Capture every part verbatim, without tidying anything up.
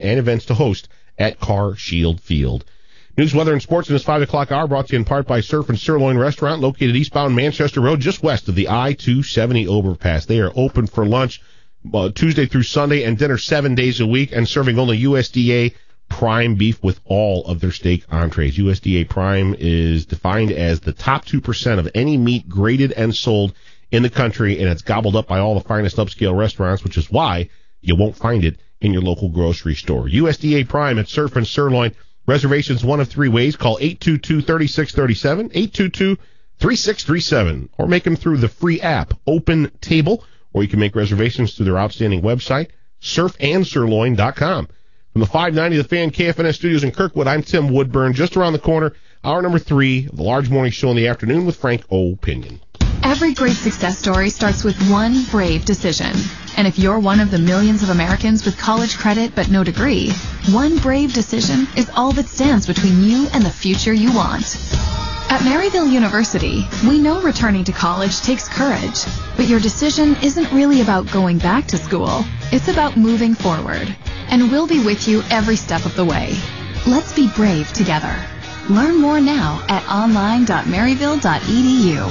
and events to host at Car Shield Field. News, weather, and sports in this five o'clock hour brought to you in part by Surf and Sirloin Restaurant, located eastbound Manchester Road, just west of the I two seventy overpass. They are open for lunch uh, Tuesday through Sunday and dinner seven days a week, and serving only U S D A prime beef with all of their steak entrees. U S D A prime is defined as the top two percent of any meat graded and sold in the country, and it's gobbled up by all the finest upscale restaurants, which is why you won't find it in your local grocery store. U S D A prime at Surf and Sirloin. Reservations one of three ways. Call eight two two, three six three seven, eight two two, three six three seven, or make them through the free app, Open Table, or you can make reservations through their outstanding website, surf and sirloin dot com. From the five ninety, The Fan, K F N S Studios in Kirkwood, I'm Tim Woodburn. Just around the corner, hour number three, the large morning show in the afternoon with Frank O'Pinion. Every great success story starts with one brave decision. And if you're one of the millions of Americans with college credit but no degree, one brave decision is all that stands between you and the future you want. At Maryville University, we know returning to college takes courage, but your decision isn't really about going back to school. It's about moving forward. And we'll be with you every step of the way. Let's be brave together. Learn more now at online dot maryville dot e d u.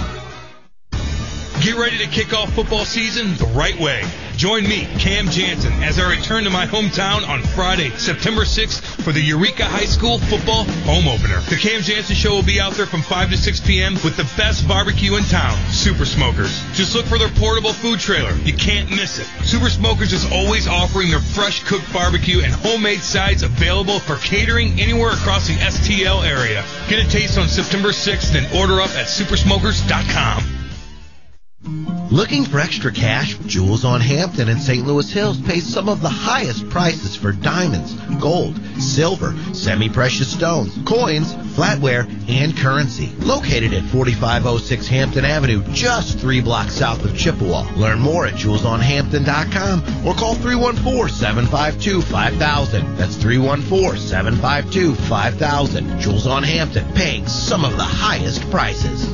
Get ready to kick off football season the right way. Join me, Cam Jansen, as I return to my hometown on Friday, September sixth for the Eureka High School football home opener. The Cam Jansen Show will be out there from five to six p.m. with the best barbecue in town, Super Smokers. Just look for their portable food trailer. You can't miss it. Super Smokers is always offering their fresh cooked barbecue and homemade sides available for catering anywhere across the S T L area. Get a taste on September sixth and order up at super smokers dot com. Looking for extra cash? Jewels on Hampton and Saint Louis Hills pays some of the highest prices for diamonds, gold, silver, semi-precious stones, coins, flatware, and currency. Located at forty-five oh six Hampton Avenue, just three blocks south of Chippewa. Learn more at jewels on hampton dot com or call three one four, seven five two, five thousand. That's three one four, seven five two, five thousand. Jewels on Hampton, paying some of the highest prices.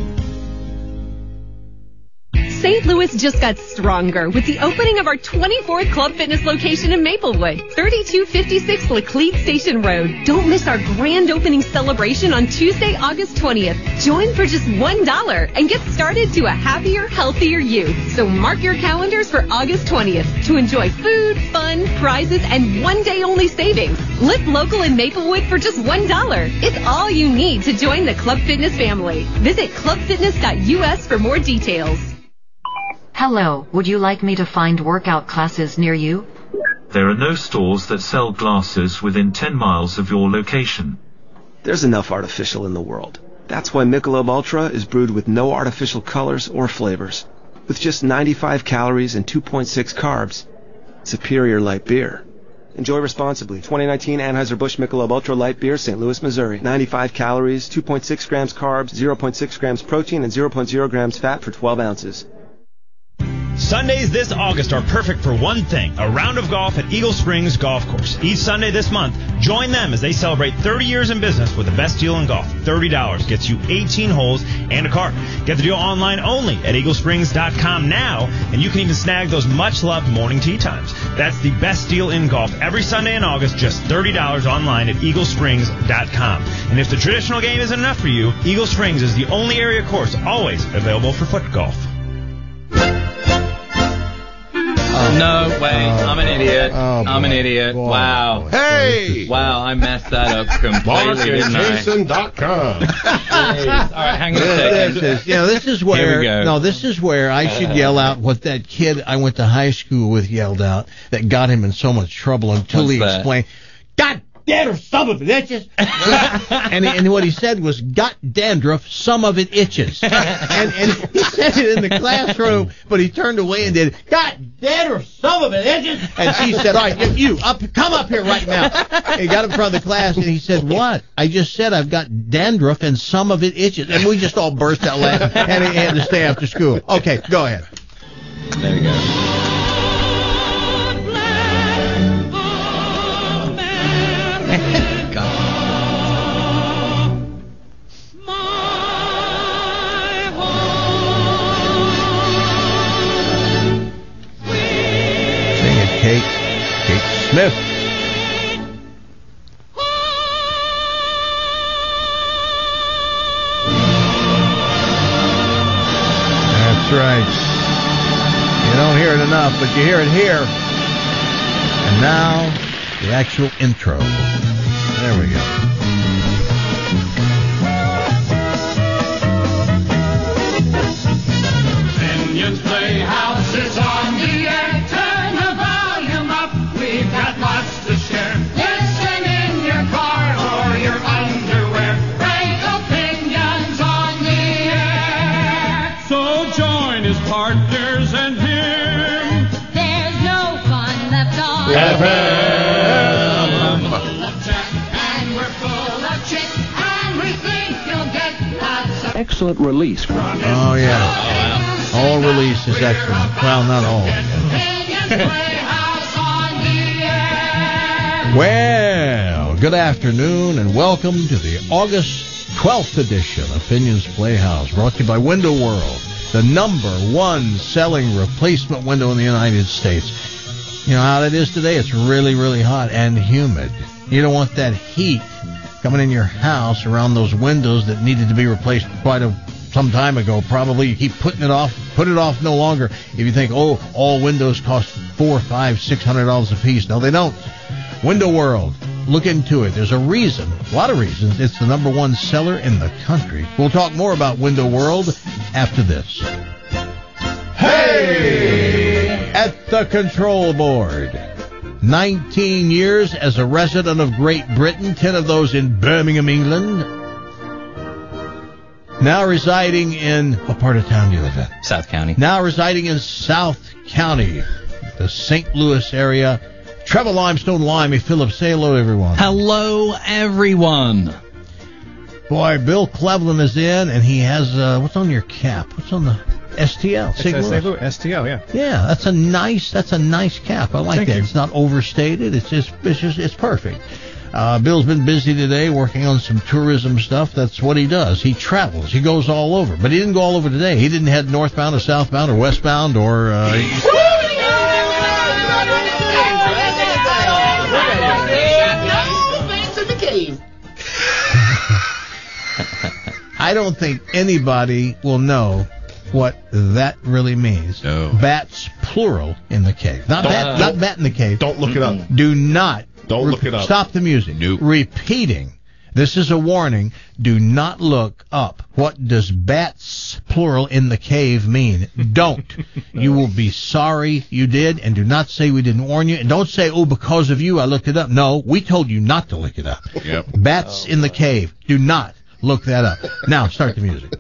Saint Louis just got stronger with the opening of our twenty-fourth Club Fitness location in Maplewood, thirty-two fifty-six Laclede Station Road. Don't miss our grand opening celebration on Tuesday, August twentieth. Join for just one dollar and get started to a happier, healthier you. So mark your calendars for August twentieth to enjoy food, fun, prizes, and one-day-only savings. Live local in Maplewood for just one dollar. It's all you need to join the Club Fitness family. Visit club fitness dot u s for more details. Hello, would you like me to find workout classes near you? There are no stores that sell glasses within ten miles of your location. There's enough artificial in the world. That's why Michelob Ultra is brewed with no artificial colors or flavors. With just ninety-five calories and two point six carbs, superior light beer. Enjoy responsibly. twenty nineteen Anheuser-Busch Michelob Ultra Light Beer, Saint Louis, Missouri. ninety-five calories, two point six grams carbs, zero point six grams protein, and zero point zero grams fat for twelve ounces. Sundays this August are perfect for one thing, a round of golf at Eagle Springs Golf Course. Each Sunday this month, join them as they celebrate thirty years in business with the best deal in golf. thirty dollars gets you eighteen holes and a cart. Get the deal online only at eagle springs dot com now, and you can even snag those much-loved morning tee times. That's the best deal in golf every Sunday in August, just thirty dollars online at eagle springs dot com. And if the traditional game isn't enough for you, Eagle Springs is the only area course always available for foot golf. Oh, no way. Uh, I'm an idiot. Oh, I'm an idiot. Boy. Wow. Hey! Wow, I messed that up completely. mark jason dot com. All right, hang on a second. This is, you know, this is where, no, this is where I should yell out what that kid I went to high school with yelled out that got him in so much trouble until What's he that? explained, God damn, some of it itches. and, and what he said was, got dandruff, some of it itches. and, and he said it in the classroom, but he turned away and did, got dandruff, some of it itches. And she said, all right, you, up, come up here right now. And he got in front of the class and he said, what? I just said I've got dandruff and some of it itches. And we just all burst out laughing. And he had to stay after school. Okay, go ahead. There we go. Kate, Kate Smith. enough, but you hear it here. And now, the actual intro. There we go. Binion's Playhouse is on the air. Turn the volume up. We've got lots to share. Listen in your car or your underwear. Frank Opinions on the air. So join his partners and him. There's no fun left on F M. Excellent release. Oh, yeah. All release is excellent. Well, not all. Well, good afternoon and welcome to the August twelfth edition of Opinions Playhouse, brought to you by Window World, the number one selling replacement window in the United States. You know how it is today? It's really, really hot and humid. You don't want that heat coming in your house around those windows that needed to be replaced quite a some time ago. Probably you keep putting it off, put it off no longer. If you think, oh, all windows cost four, five, six hundred dollars a piece. No, they don't. Window World, look into it. There's a reason, a lot of reasons. It's the number one seller in the country. We'll talk more about Window World after this. Hey! At the control board. nineteen years as a resident of Great Britain, ten of those in Birmingham, England. Now residing in, what part of town do you live in? South County. Now residing in South County, the Saint Louis area. Trevor Limestone Limey Phillips, say hello, everyone. Hello, everyone. Boy, Bill Cleveland is in, and he has, uh, what's on your cap? What's on the S T L? Saint Louis. S T L, yeah. Yeah, that's a nice, that's a nice cap. I like Thank that. you. It's not overstated. It's just, it's just, it's perfect. Uh, Bill's been busy today working on some tourism stuff. That's what he does. He travels. He goes all over. But he didn't go all over today. He didn't head northbound or southbound or westbound or, uh, I don't think anybody will know what that really means. No. Bats, plural, in the cave. Not Don't- bat, don't- not bat in the cave. Don't look it up. Do not. Don't look it up. Stop the music. Nope. Repeating. This is a warning. Do not look up. What does bats, plural, in the cave mean? Don't. You will be sorry you did, and do not say we didn't warn you. And don't say, oh, because of you, I looked it up. No, we told you not to look it up. Yep. Bats in the cave. Do not look that up. Now, start the music.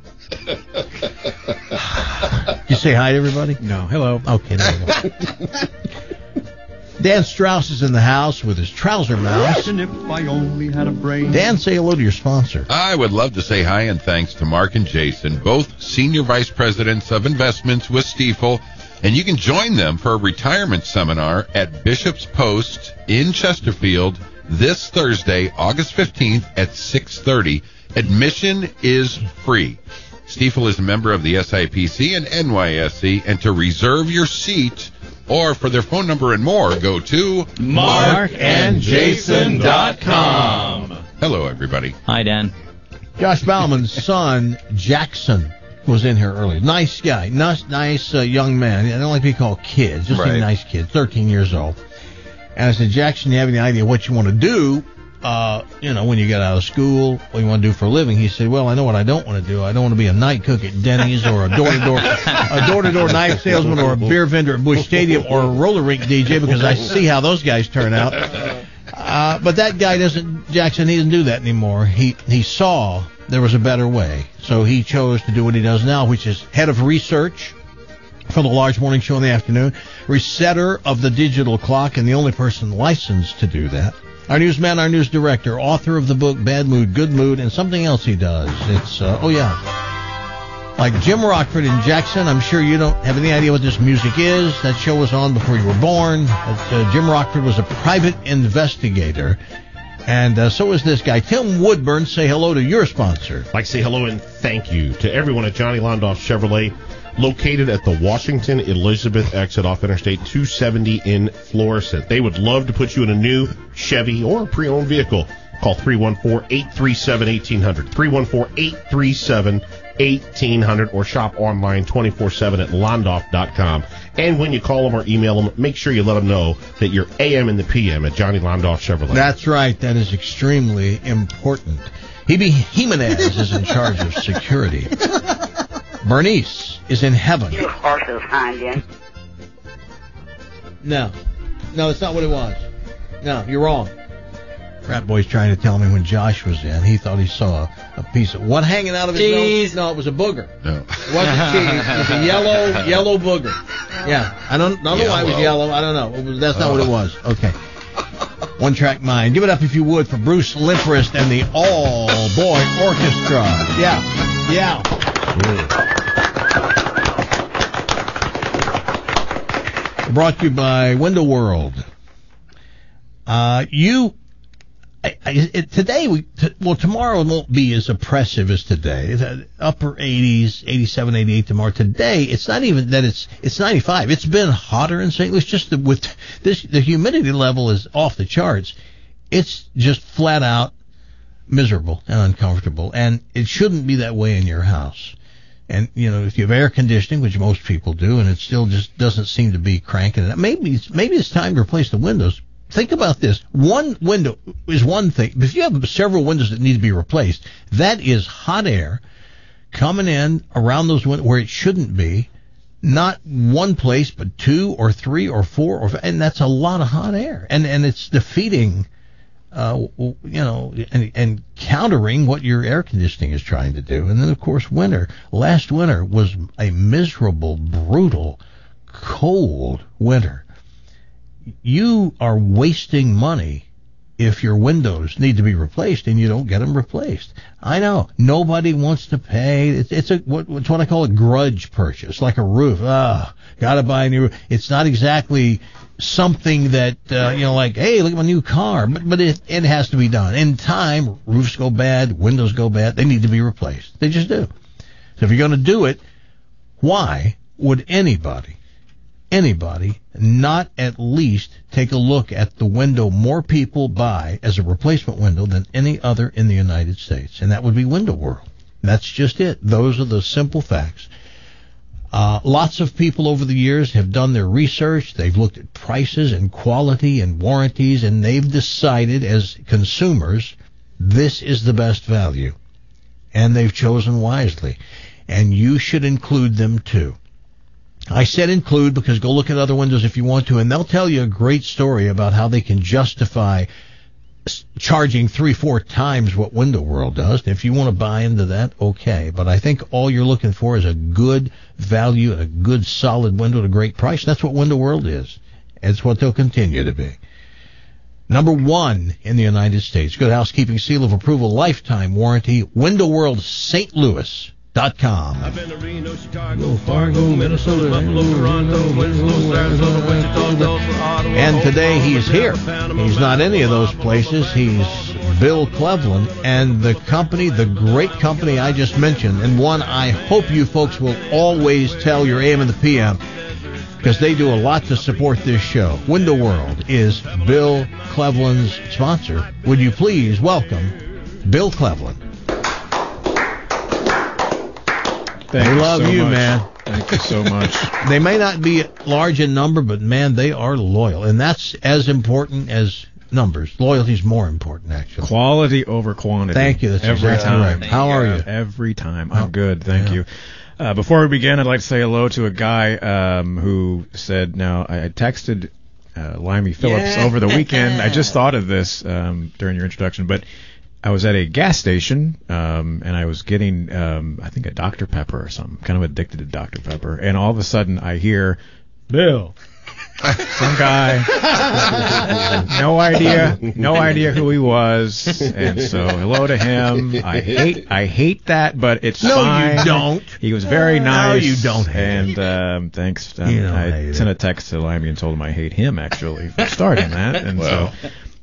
You say hi to everybody? No, hello. Okay, there we go. Dan Strauss is in the house with his trouser mouse. And if I only had a brain. Dan, say hello to your sponsor. I would love to say hi and thanks to Mark and Jason, both Senior Vice Presidents of Investments with Stifel, and you can join them for a retirement seminar at Bishop's Post in Chesterfield this Thursday, August fifteenth at six thirty. Admission is free. Stifel is a member of the S I P C and N Y S C, and to reserve your seat or for their phone number and more, go to mark and jason dot com. Hello, everybody. Hi, Dan. Josh Bauman's son, Jackson, was in here earlier. Nice guy. Nice, nice uh, young man. I don't like to be called kids. Just Right. a nice kid, thirteen years old. And I said, Jackson, you have any idea what you want to do, uh, you know, when you get out of school, what you want to do for a living? He said, well, I know what I don't want to do. I don't want to be a night cook at Denny's or a door-to-door a door-to-door knife salesman or a beer vendor at Busch Stadium or a roller rink D J, because I see how those guys turn out. Uh, but that guy doesn't, Jackson, he doesn't do that anymore. He he saw there was a better way. So he chose to do what he does now, which is head of research for the large morning show in the afternoon, resetter of the digital clock, and the only person licensed to do that. Our newsman, our news director, author of the book Bad Mood, Good Mood, and something else he does. It's, uh, oh yeah, like Jim Rockford in Jackson. I'm sure you don't have any idea what this music is. That show was on before you were born. But, uh, Jim Rockford was a private investigator. And uh, so is this guy. Tim Woodburn, say hello to your sponsor. I'd like to say hello and thank you to everyone at Johnny Londoff Chevrolet, located at the Washington Elizabeth exit off Interstate two seventy in Florissant. They would love to put you in a new Chevy or a pre-owned vehicle. Call three one four, eight three seven, one eight hundred, three one four, eight three seven, one eight hundred, or shop online twenty-four seven at londoff dot com. And when you call them or email them, make sure you let them know that you're A M in the P M at Johnny Londoff Chevrolet. That's right. That is extremely important. Hebe Jimenez is in charge of security. Bernice is in heaven. You horses hind end. No. No, that's not what it was. No, you're wrong. Rat Boy's trying to tell me when Josh was in, he thought he saw a, a piece of what hanging out of his cheese. nose? No, it was a booger. No. It wasn't cheese. It was a yellow, yellow booger. Yeah. I don't, I don't know why it was yellow. I don't know. It was, that's not oh. what it was. Okay. One Track Mind. Give it up, if you would, for Bruce Limprist and the All-Boy Orchestra. Yeah. Yeah. yeah. Brought to you by Window World. Uh, you... I, I, it, today, we t- well, tomorrow won't be as oppressive as today. It's uh, upper eighties, eighty-seven, eighty-eight tomorrow. Today, it's not even that it's it's ninety-five. It's been hotter in Saint Louis. Just the, with this, the humidity level is off the charts. It's just flat out miserable and uncomfortable, and it shouldn't be that way in your house. And you know, if you have air conditioning, which most people do, and it still just doesn't seem to be cranking it up, maybe it's, maybe it's time to replace the windows. Think about this. One window is one thing. If you have several windows that need to be replaced, that is hot air coming in around those windows where it shouldn't be. Not one place, but two or three or four, or and that's a lot of hot air. And and it's defeating, uh, you know, and, and countering what your air conditioning is trying to do. And then, of course, winter. Last winter was a miserable, brutal, cold winter. You are wasting money if your windows need to be replaced and you don't get them replaced. I know nobody wants to pay. It's, it's a what, it's what I call a grudge purchase, like a roof. Ah, gotta buy a new roof. It's not exactly something that uh, you know, like, hey, look at my new car, but but it it has to be done in time. Roofs go bad, windows go bad. They need to be replaced. They just do. So if you're going to do it, why would anybody? Anybody not at least take a look at the window more people buy as a replacement window than any other in the United States? And that would be Window World. That's just it. Those are the simple facts. Uh, lots of people over the years have done their research. They've looked at prices and quality and warranties, and they've decided as consumers, this is the best value. And they've chosen wisely. And you should include them too. I said include because go look at other windows if you want to, and they'll tell you a great story about how they can justify charging three, four times what Window World does. And if you want to buy into that, okay. But I think all you're looking for is a good value and a good solid window at a great price. That's what Window World is. It's what they'll continue to be. Number one in the United States. Good housekeeping seal of approval, lifetime warranty, Window World Saint Louis. Dot com. I've been to Reno, Chicago, Fargo, Minnesota, Buffalo, Toronto, Winslow, Arizona, Wichita, and today he's here. He's not any of those places. He's Bill Cleveland and the company, the great company I just mentioned, and one I hope you folks will always tell your A M and the P M because they do a lot to support this show. Window World is Bill Cleveland's sponsor. Would you please welcome Bill Cleveland? Thank they love you, so you much. man. Thank you so much. They may not be large in number, but, man, they are loyal. And that's as important as numbers. Loyalty is more important, actually. Quality over quantity. Thank you. That's Every exactly time. right. How are you? Every time. I'm good. Thank yeah. you. Uh, before we begin, I'd like to say hello to a guy um, who said, now, I texted uh, Limey Phillips yeah. over the weekend. I just thought of this um, during your introduction, but I was at a gas station, um, and I was getting, um, I think, a Doctor Pepper or something. Kind of addicted to Doctor Pepper. And all of a sudden, I hear, Bill. Some guy. no idea. No idea who he was. And so, hello to him. I hate I hate that, but it's no, fine. No, you don't. He was very nice. No, you don't hate And um, thanks. Um, you don't I hate sent it. a text to Limey and told him I hate him, actually, for starting that. And well. so...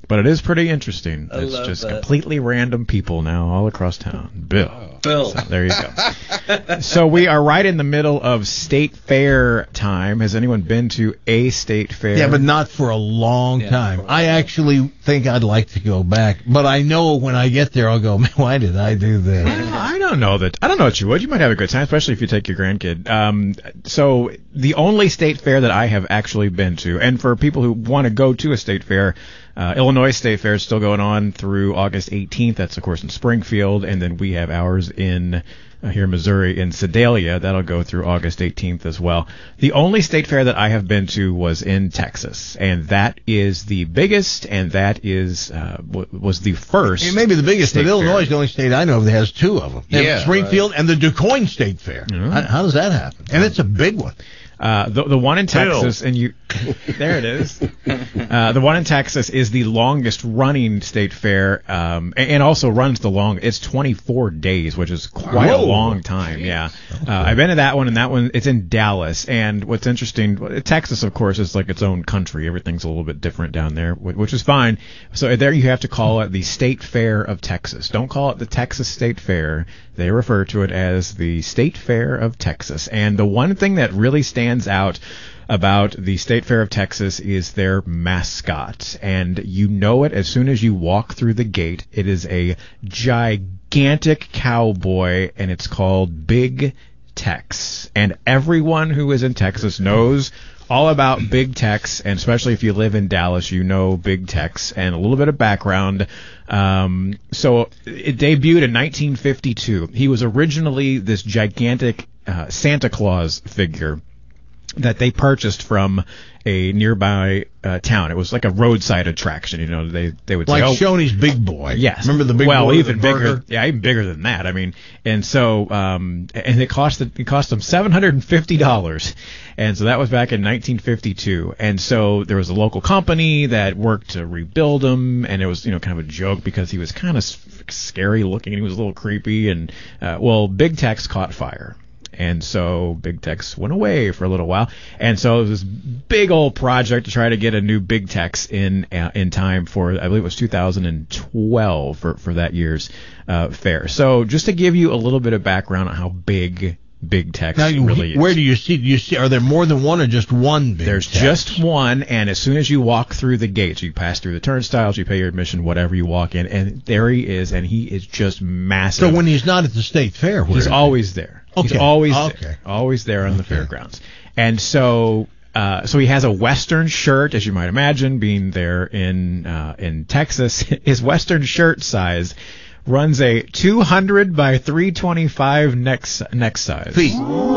But it is pretty interesting. I It's love just that. completely random people now all across town. Bill. Bill. So there you go. So we are right in the middle of state fair time. Has anyone been to a state fair? Yeah, but not for a long Yeah. time. I actually think I'd like to go back, but I know when I get there, I'll go, man, why did I do this? I don't know that. I don't know that you would. You might have a good time, especially if you take your grandkid. Um, so the only state fair that I have actually been to, and for people who want to go to a state fair, uh, Illinois State Fair is still going on through August eighteenth. That's of course in Springfield, and then we have ours in uh, here in Missouri in Sedalia. That'll go through August eighteenth as well. The only state fair that I have been to was in Texas, and that is the biggest, and that is uh, w- was the first. It may be the biggest, but state Illinois fair. is the only state I know of that has two of them. They have Yeah, Springfield and the DuQuoin State Fair. How, how does that happen? And it's a big one. Uh, the the one in Bill. Texas, and you, there it is. Uh, the one in Texas is the longest running state fair, um, and, and also runs the long. It's twenty-four days, which is quite Whoa. a long time. Yeah, uh, I've been to that one, and that one it's in Dallas. And what's interesting, Texas, of course, is like its own country. Everything's a little bit different down there, wh- which is fine. So there you have to call it the State Fair of Texas. Don't call it the Texas State Fair. They refer to it as the State Fair of Texas. And the one thing that really stands out about the State Fair of Texas is their mascot. And you know it as soon as you walk through the gate. It is a gigantic cowboy, and it's called Big Tex. And everyone who is in Texas knows all about Big Tex, and especially if you live in Dallas, you know Big Tex. And a little bit of background. Um, so it debuted in nineteen fifty-two. He was originally this gigantic uh, Santa Claus figure that they purchased from a nearby uh, town. It was like a roadside attraction. You know, they they would Like say, oh, Shoney's Big Boy. yes. Remember the Big well, Boy? with even the bigger. burger? Yeah, even bigger than that. I mean, and so um, and it cost it cost them seven hundred and fifty dollars, and so that was back in nineteen fifty-two. And so there was a local company that worked to rebuild him, and it was you know kind of a joke because he was kind of scary looking. He was a little creepy, and uh, well, Big Tex caught fire. And so Big Tex went away for a little while. And so it was this big old project to try to get a new Big Tex in uh, in time for, I believe it was two thousand twelve for, for that year's uh, fair. So just to give you a little bit of background on how big Big Tex Now, you- really is. where do you see? Do you see? Are there more than one or just one Big There's Tex? just one, and as soon as you walk through the gates, you pass through the turnstiles, you pay your admission, whatever you walk in, and there he is, and he is just massive. So when he's not at the state fair, where He's is he? always there. He's Okay. always Okay. there. Always there on the fairgrounds. And so uh, so he has a Western shirt, as you might imagine, being there in uh, in Texas. His Western shirt size runs a two hundred by three twenty-five neck si- neck size. Feet.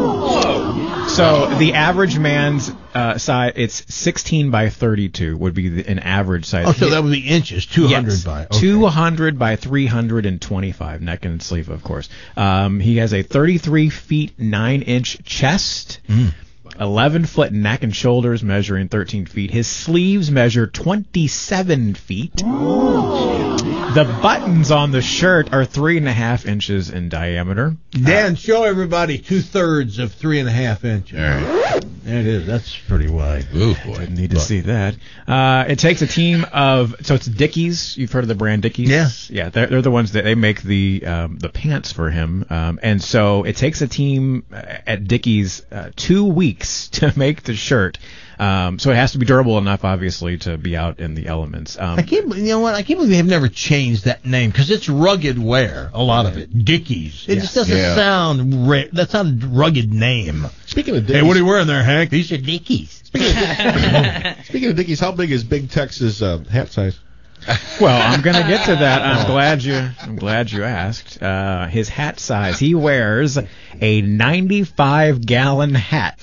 So the average man's uh, size, it's sixteen by thirty-two would be the, an average size. Oh, so that would be inches, two hundred Yes, by. Okay. two hundred by three hundred twenty-five, neck and sleeve, of course. Um, he has a thirty-three feet nine inch chest, Mm. eleven foot neck and shoulders, measuring thirteen feet. His sleeves measure twenty-seven feet. The buttons on the shirt are three and a half inches in diameter. Dan, show everybody two thirds of three and a half inches. All right. There it is. That's pretty wide. Oh, boy. Didn't need to see that. Uh, it takes a team of, so it's Dickies. You've heard of the brand Dickies? Yeah. Yeah, they're, they're the ones that they make the um, the pants for him. Um, and so it takes a team at Dickies uh, two weeks to make the shirt. Um, so it has to be durable enough, obviously, to be out in the elements. Um, I can't. believe- You know what? I can't believe they've never changed that name because it's rugged wear. A lot of it. Dickies. It Yeah. just doesn't Yeah. sound. Ra- that's not a rugged name. Speaking of Hey, Dickies, what are you wearing there, Hank? These are Dickies. speaking of Dickies, how big is Big Tex's uh, hat size? Well, I'm gonna get to that. I'm glad you. I'm glad you asked. Uh, his hat size. He wears a ninety-five gallon hat.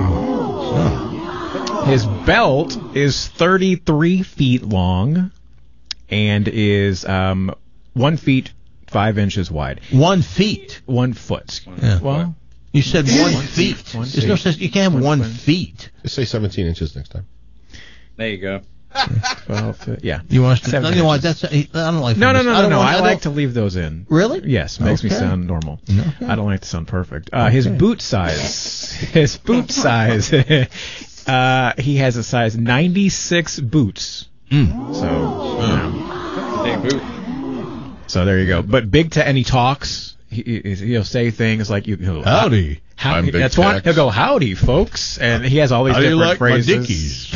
His belt is thirty-three feet long, and is um one feet five inches wide. One feet. One foot. Yeah. Well, You said one feet. One There's no feet. such. You can't have one feet. Just say seventeen inches next time. There you go. twelve. Feet, yeah. You want us to? Seven You know what? inches. That's. I don't like. No, no, no, I no, don't no. want- I don't- like to leave those in. Really? Yes, makes me Okay. sound normal. Okay. I don't like to sound perfect. Uh, his boot size. His boot size. uh, he has a size ninety-six boots Mm. So, mm. you know. So there you go. But Big Tex, and he talks. He, he, he'll say things like, you know, howdy. How, I'm Big that's one. Tex. He'll go, howdy, folks. And he has all these How do you different like phrases.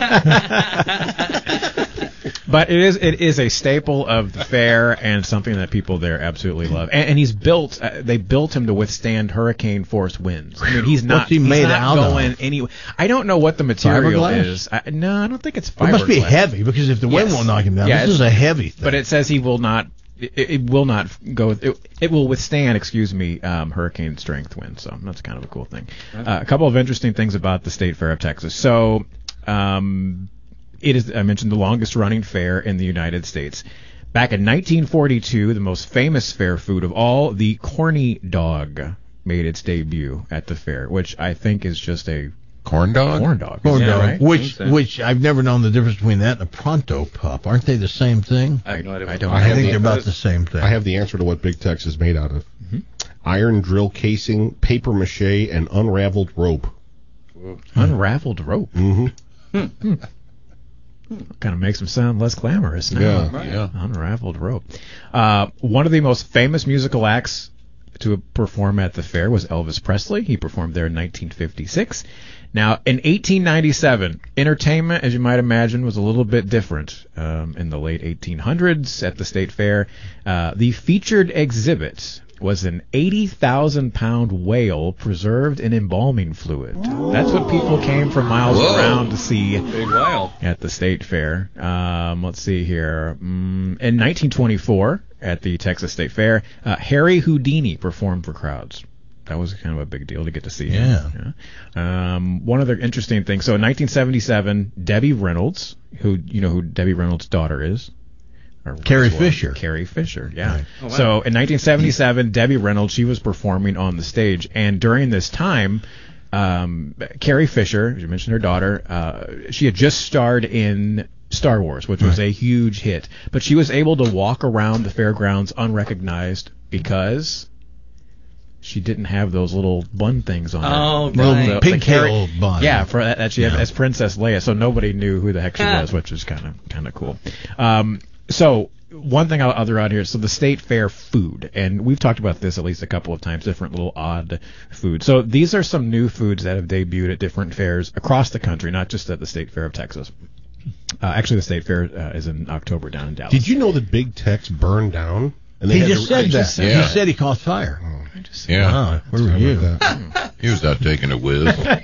my Dickies? But it is it is a staple of the fair and something that people there absolutely love. And, and he's built. Uh, they built him to withstand hurricane force winds. I mean, he's not. What's he he's made not out going of? anywhere. I don't know what the material Fiberglass? is. I, no, I don't think it's fiberglass. It must be heavy because if the wind Yes. won't knock him down, Yeah, this is it's- a heavy thing. But it says he will not. It, it will not go. It, it will withstand, excuse me, um, hurricane strength winds. So that's kind of a cool thing. Uh, a couple of interesting things about the State Fair of Texas. So, um, it is. I mentioned the longest running fair in the United States. Back in nineteen forty-two, the most famous fair food of all, the corny dog, made its debut at the fair, which I think is just a corn dog. Corn dog. Corn Is that dog, right? which So- which I've never known the difference between that and a Pronto pup. Aren't they the same thing? I have no idea. I don't. I, have think the- they're about the same thing. I have the answer to what Big Tex is made out of. Iron drill casing, paper mache, and unraveled rope. Unraveled rope. Mm-hmm. Kind of makes him sound less glamorous now. Yeah, Right. yeah. Unraveled rope. Uh, one of the most famous musical acts to perform at the fair was Elvis Presley. He performed there in nineteen fifty-six. Now, in eighteen ninety-seven, entertainment, as you might imagine, was a little bit different. Um, in the late eighteen hundreds at the State Fair, uh, the featured exhibit was an eighty thousand pound whale preserved in embalming fluid. That's what people came from miles Whoa. around to see Big whale. at the State Fair. Um, let's see here. Mm, in nineteen twenty-four, at the Texas State Fair, uh, Harry Houdini performed for crowds. That was kind of a big deal to get to see him. Yeah. Um, one other interesting thing. So in nineteen seventy-seven, Debbie Reynolds, who you know who Debbie Reynolds' daughter is. Or Carrie was, Fisher. Carrie Fisher, yeah. Right. Oh, wow. So in nineteen seventy-seven, Debbie Reynolds, she was performing on the stage, and during this time, um, Carrie Fisher, as you mentioned her daughter, uh, she had just starred in Star Wars, which was a huge hit, but she was able to walk around the fairgrounds unrecognized because she didn't have those little bun things on her. Oh, Little right. The- the pigtail Carrie- bun. Yeah, for that, that she had Yeah. as Princess Leia, so nobody knew who the heck she was, which is kind of kind of cool. Um, so one thing I'll, I'll throw out here, so the State Fair food, and we've talked about this at least a couple of times, different little odd food. So these are some new foods that have debuted at different fairs across the country, not just at the State Fair of Texas. Uh, actually, the State Fair uh, is in October down in Dallas. Did you know that Big Tex burned down? And He had just to- said I that. just said He Yeah. said he caught fire. I just- Yeah. Wow, where were How you? about that? He was out taking a whiz.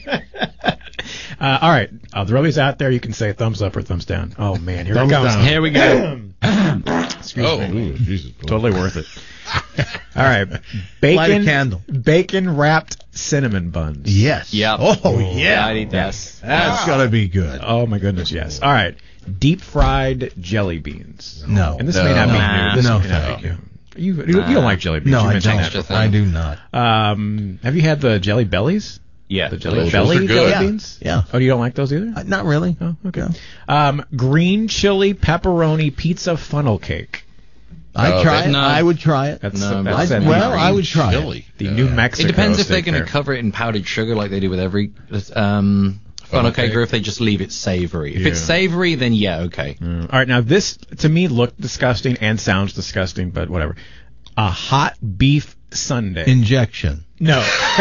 Uh, all right, I'll throw these out there. You can say thumbs up or thumbs down. Oh man, here Thumbs it comes. down. Here we go. Excuse Oh. me. Ooh, Jesus. Totally worth it. All right, Light a bacon candle. bacon wrapped cinnamon buns. Yes. Yep. Oh, yeah. I'd eat that. Yes. That's got to be good. Oh my goodness, yes. All right, deep fried jelly beans. No. And this No. may not be Nah. new. This No, may not thank be you. new. You, you, you don't like jelly beans. No, you I mentioned don't. that I do not. Um, have you had the jelly bellies? Yeah. The jelly Those belly are good. jelly Yeah. beans? Yeah. Oh, you don't like those either? Uh, not really. Oh, okay. No. Um, green chili pepperoni pizza funnel cake. I'd Oh, try that- it. no. I would try it. That's, No, that's I'd- at well, the, I would try it. Chili. the Uh, New Mexico. It depends if they're State going to Fair. cover it in powdered sugar like they do with every um, funnel cake, cake. or if they just leave it savory. If Yeah. it's savory, then yeah, okay. Mm. All right, now this to me looked disgusting and sounds disgusting, but whatever. A hot beef sundae. Injection. no.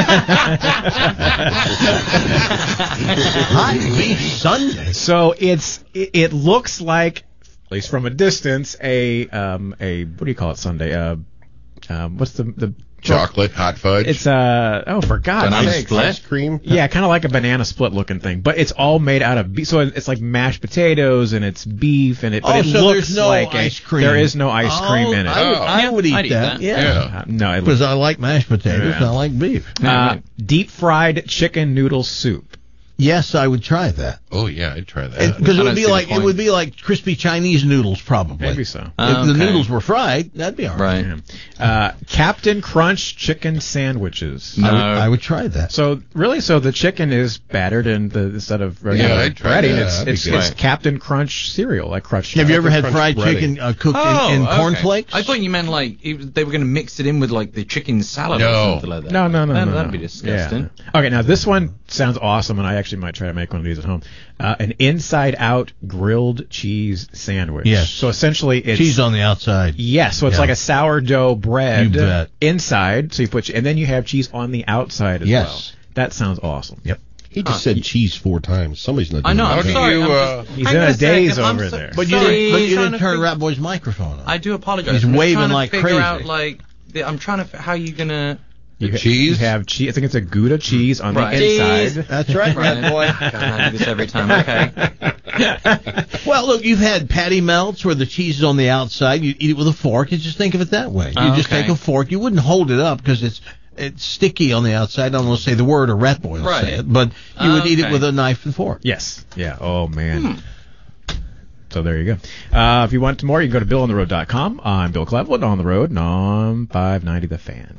Hot beef sundae. So it's it, it looks like, at least from a distance, a um a what do you call it sundae? Uh, um, what's the the Chocolate, hot fudge. It's uh oh for God's Banana sake. split? Ice cream. Yeah, kind of like a banana split looking thing, but it's all made out of beef. So it's like mashed potatoes and it's beef and it. But Oh, it so looks there's no like ice a, cream. There is no ice cream Oh, in it. I would, I Yeah, would eat I'd eat that. that. Yeah. Yeah. Uh, no, it Because looks, I like mashed potatoes Yeah. and I like beef. uh, deep fried chicken noodle soup. Yes, I would try that. Oh yeah, I'd try that. Because I it would don't be see the like it point. would be like crispy Chinese noodles, probably. Maybe so. If Oh, the okay. noodles were fried, that'd be all right. Right. Uh, Captain Crunch chicken sandwiches. No. I, would, I would try that. So really, so the chicken is battered and the instead of regular Yeah, I'd try breading, that. it's That'd be it's, good. it's Captain Crunch cereal, like Crunch. Have you ever had Crunch fried breading. chicken uh, cooked Oh, in, in okay. cornflakes? I thought you meant like it, they were going to mix it in with like the chicken salad No. or something like that. No, no, no, That, no, That'd no. be disgusting. Yeah. Okay, now this one sounds awesome, and I actually might try to make one of these at home. Uh, an inside-out grilled cheese sandwich. Yes. So essentially, it's cheese on the outside. Yes. So it's Yeah. like a sourdough bread You bet. inside. So you put, and then you have cheese on the outside as Yes. well. That sounds awesome. Yep. He just said cheese four times. Somebody's not doing I know. that. I'm sorry. you, I'm uh, just, He's hang in on a second, daze I'm over so- there. But you sorry, didn't, but you trying didn't to turn fig- Rat Boy's microphone on. I do apologize. He's I'm just waving trying to like figure crazy. Out, like, the, I'm trying to. f- How you gonna? You ha- cheese? You have cheese. I think it's a Gouda cheese on Right. the inside. Cheese. That's right, Right. Rat Boy. God, I do this every time. Okay. Well, look, you've had patty melts where the cheese is on the outside. You eat it with a fork. You just think of it that way. You Oh, just okay. take a fork. You wouldn't hold it up because it's it's sticky on the outside. I don't want to say the word, or Rat Boy will Right. say it, but you would eat it Okay. with a knife and fork. Yes. Yeah. Oh man. So there you go. Uh, if you want more, you can go to bill on the road dot com. I'm Bill Cleveland on the road and on five ninety The Fan.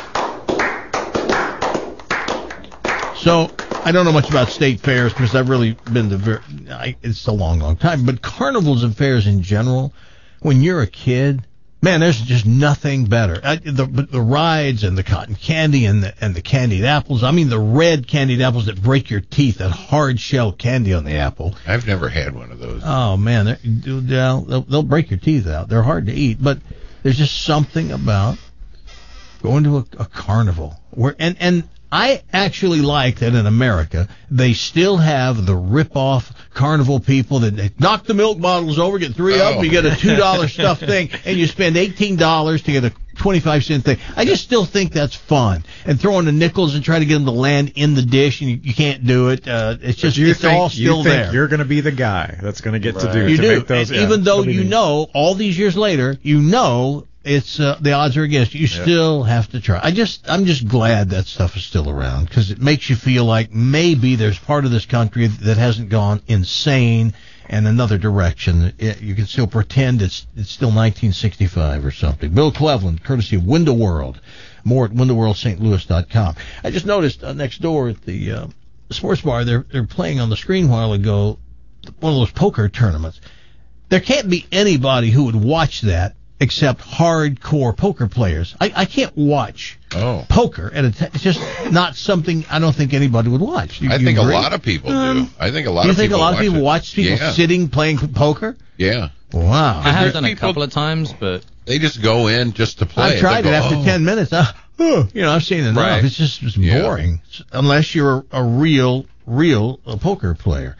So I don't know much about state fairs because I've really been to ver- I, it's a long, long time. But carnivals and fairs in general, when you're a kid, man, there's just nothing better. I, the the rides and the cotton candy and the and the candied apples. I mean, the red candied apples that break your teeth. That hard shell candy on the apple. I've never had one of those. Oh man, they're- they'll, they'll they'll break your teeth out. They're hard to eat, but there's just something about going to a, a carnival where and and. I actually like that in America they still have the rip-off carnival people that they knock the milk bottles over, get three of them, you get a two dollar stuffed thing, and you spend eighteen dollars to get a twenty-five cent thing. I just still think that's fun. And throwing the nickels and trying to get them to land in the dish, and you, you can't do it. Uh, it's just you it's think, all still you think there. You're going to be the guy that's going to get to do You to do, make those. and yeah, even though it'll be you neat. know all these years later, you know it's uh, the odds are against you. You Yeah. still have to try. I just, I'm just glad that stuff is still around because it makes you feel like maybe there's part of this country that hasn't gone insane and another direction. It, you can still pretend it's it's still nineteen sixty-five or something. Bill Cleveland, courtesy of Window World. More at window world st louis dot com. I just noticed uh, next door at the uh, sports bar, they're they're playing on the screen a while ago one of those poker tournaments. There can't be anybody who would watch that except hardcore poker players. I, I can't watch oh. poker, and it's, it's just not something I don't think anybody would watch. You, I you think agree? a lot of people Um, do. I think a lot you of think people a lot of watch people it. watch people Yeah. sitting playing poker? Yeah. Wow. I have There's done a people- couple of times, but They just go in just to play. I've tried They it go, after "Oh." ten minutes. Uh, oh, you know, I've seen enough. Right. It's just it's Yeah. boring unless you're a, a real, real uh, poker player.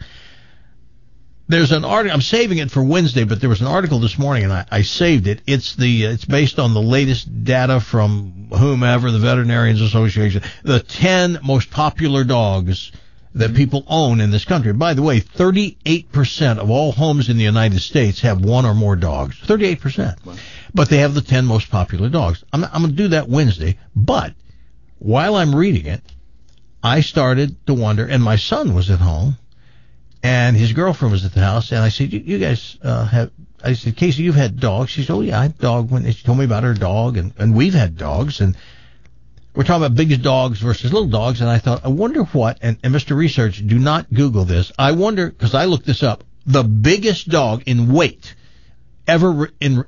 There's an article. I'm saving it for Wednesday, but there was an article this morning, and I, I saved it. It's the it's based on the latest data from whomever, the Veterinarians Association, the ten most popular dogs that people own in this country. By the way, thirty-eight percent of all homes in the United States have one or more dogs. thirty-eight percent. Wow. But they have the ten most popular dogs. I'm, I'm going to do that Wednesday. But while I'm reading it, I started to wonder, and my son was at home, and his girlfriend was at the house, and I said, you, you guys uh, have, I said, Casey, you've had dogs? She said, oh, yeah, I had a dog. When she told me about her dog, and, and we've had dogs, and we're talking about big dogs versus little dogs, and I thought, I wonder what, and, and Mister Research, do not Google this. I wonder, because I looked this up, the biggest dog in weight ever in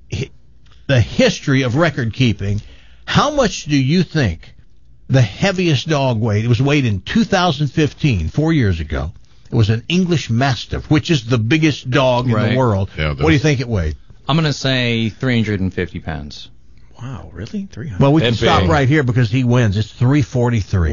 the history of record keeping, how much do you think the heaviest dog weighed? It was weighed in two thousand fifteen, four years ago. It was an English Mastiff, which is the biggest dog in Right. the world. Yeah, what do you think it weighed? I'm going to say three hundred fifty pounds. Wow, really? three hundred? Well, we They're can stop big. right here because he wins. It's three forty-three.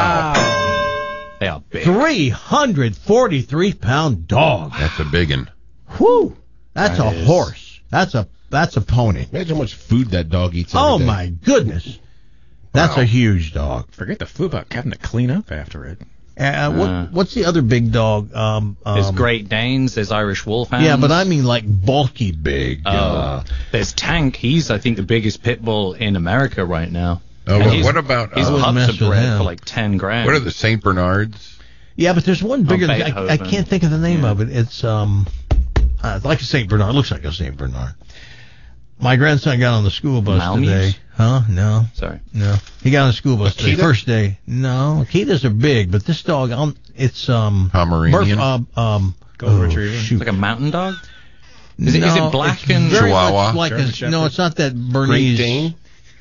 Wow. They are big. three hundred forty-three pound dog. That's a big one. Whew. That's That a is- horse. That's a that's a pony. Imagine how much food that dog eats every Oh day. my goodness. That's Wow. a huge dog. Forget the food about having to clean up after it. Uh, what Uh. what's the other big dog? Um, um, There's Great Danes. There's Irish Wolfhounds. Yeah, but I mean like bulky big. Oh, Uh, there's Tank. He's, I think, the biggest pit bull in America right now. Oh, And well, his- what about his uh, wouldn't mess pups are with bred him. for like ten grand. what are the Saint Bernards? yeah, but there's one bigger. I, I Beethoven. can't think of the name of it. It's um, uh, it's like a Saint Bernard. It looks like a Saint Bernard. My grandson got on the school bus Malamutes? today. Huh? No. Sorry. No. He got on the school bus today. Akita? First day. No. Akitas are big, but this dog, um, it's um, Pomeranian? Murph, uh, um, Golden oh, Retriever? shoot. It's like a mountain dog. Is it, is No, it black it's and very Chihuahua? much like German a, Shepherd? no, it's not that Great Bernese. Dane?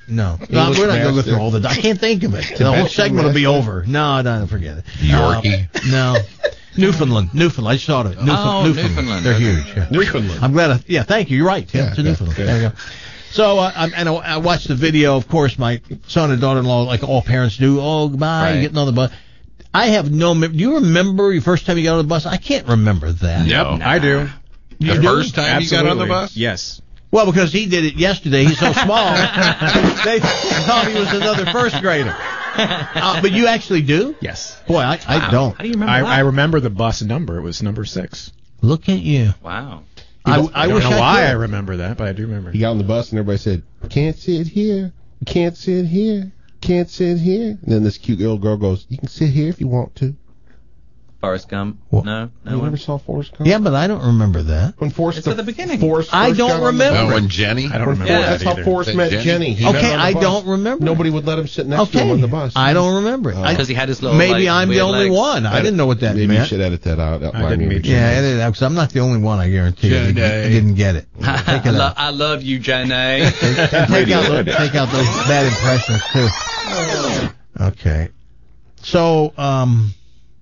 No, no we're not going to go through all the. I can't think of it. The whole segment will be over. No, no, forget it. Yorkie. Uh, no. Newfoundland. Newfoundland. I just thought of it. Newfoundland. Oh, Newfoundland. Newfoundland. They're Okay. huge. Yeah. Newfoundland. I'm glad. I, yeah, thank you. You're right, Tim. Yeah, it's a yeah, Newfoundland. good. There you go. So, uh, I'm, and I, I watched the video. Of course, my son and daughter-in-law, like all parents do. Oh, goodbye, Right. getting on the bus. I have no. mem- Do you remember your first time you got on the bus? I can't remember that. No. I do. You The do? first time you got on the Absolutely. bus? Yes. Well, because he did it yesterday. He's so small. They thought he was another first grader. Uh, but you actually do? Yes. Boy, I, I don't. How do you remember I, that? I remember the bus number. It was number six. Look at you. Wow. I, I, I don't wish know I why could. I remember that, but I do remember. He got on the bus and everybody said, "Can't sit here, can't sit here, can't sit here." And then this cute little girl goes, "You can sit here if you want to." Forrest Gump? What? No? No You one? never saw Forrest Gump? Yeah, but I don't remember that. When Forrest It's at the beginning. Forrest I first don't got on the remember. bus. Oh, and Jenny? I don't When remember Forrest- that that's how either. Forrest Say met Jenny. Jenny. He met Okay, her on the I bus. don't remember. Nobody would let him sit next to him Okay, on the bus. I don't remember it. I- Because he had his little, Maybe like, I'm the weird only legs. one. I didn't know what that Maybe you meant. should edit that out. That I line didn't maybe meet Yeah, change. edit it out, because I'm not the only one, I guarantee you. You Jenny. didn't get it. Take I, it lo- out. I love you, Jenny. And take out, those, take out those bad impressions, too. Okay. So, um...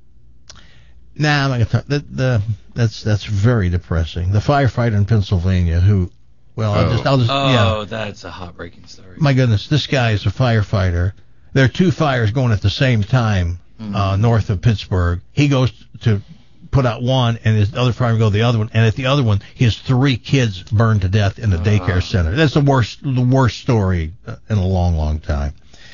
Nah, I'm not gonna talk. The, the, that's that's very depressing. The firefighter in Pennsylvania who, well, I'll Oh. just, I'll just, Oh, yeah. that's a heartbreaking story. My goodness, this guy is a firefighter. There are two fires going at the same time uh, north of Pittsburgh. He goes to put out one, and his other fireman go to the other one. And at the other one, he has three kids burned to death in the daycare center. That's the worst, the worst story uh, in a long, long time.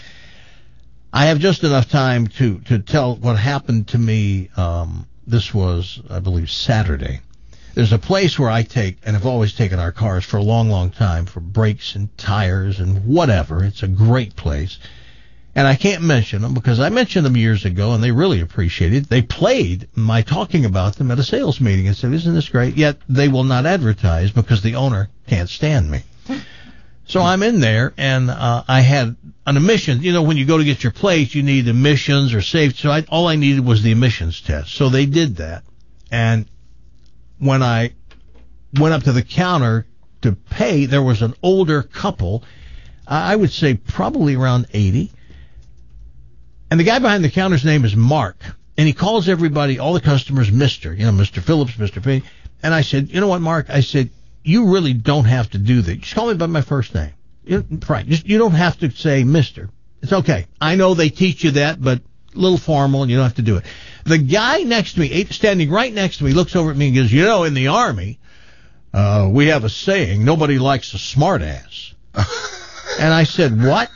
I have just enough time to to tell what happened to me. Um, this was, I believe, Saturday. There's a place where I take, and I've always taken our cars for a long, long time for brakes and tires and whatever. It's a great place. And I can't mention them because I mentioned them years ago and they really appreciated it. They played my talking about them at a sales meeting and said, "Isn't this great?" Yet they will not advertise because the owner can't stand me. So I'm in there, and uh, I had an emission. You know, when you go to get your plates, you need emissions or safety. So I, all I needed was the emissions test. So they did that. And when I went up to the counter to pay, there was an older couple, I would say probably around eighty. And the guy behind the counter's name is Mark. And he calls everybody, all the customers, Mister You know, Mister Phillips, Mister P. And I said, "You know what, Mark?" I said, "You really don't have to do that. Just call me by my first name." You, right. Just, you don't have to say Mister It's okay. I know they teach you that, but a little formal, and you don't have to do it. The guy next to me, standing right next to me, looks over at me and goes, "You know, in the Army, uh, we have a saying, nobody likes a smartass." And I said, "What?"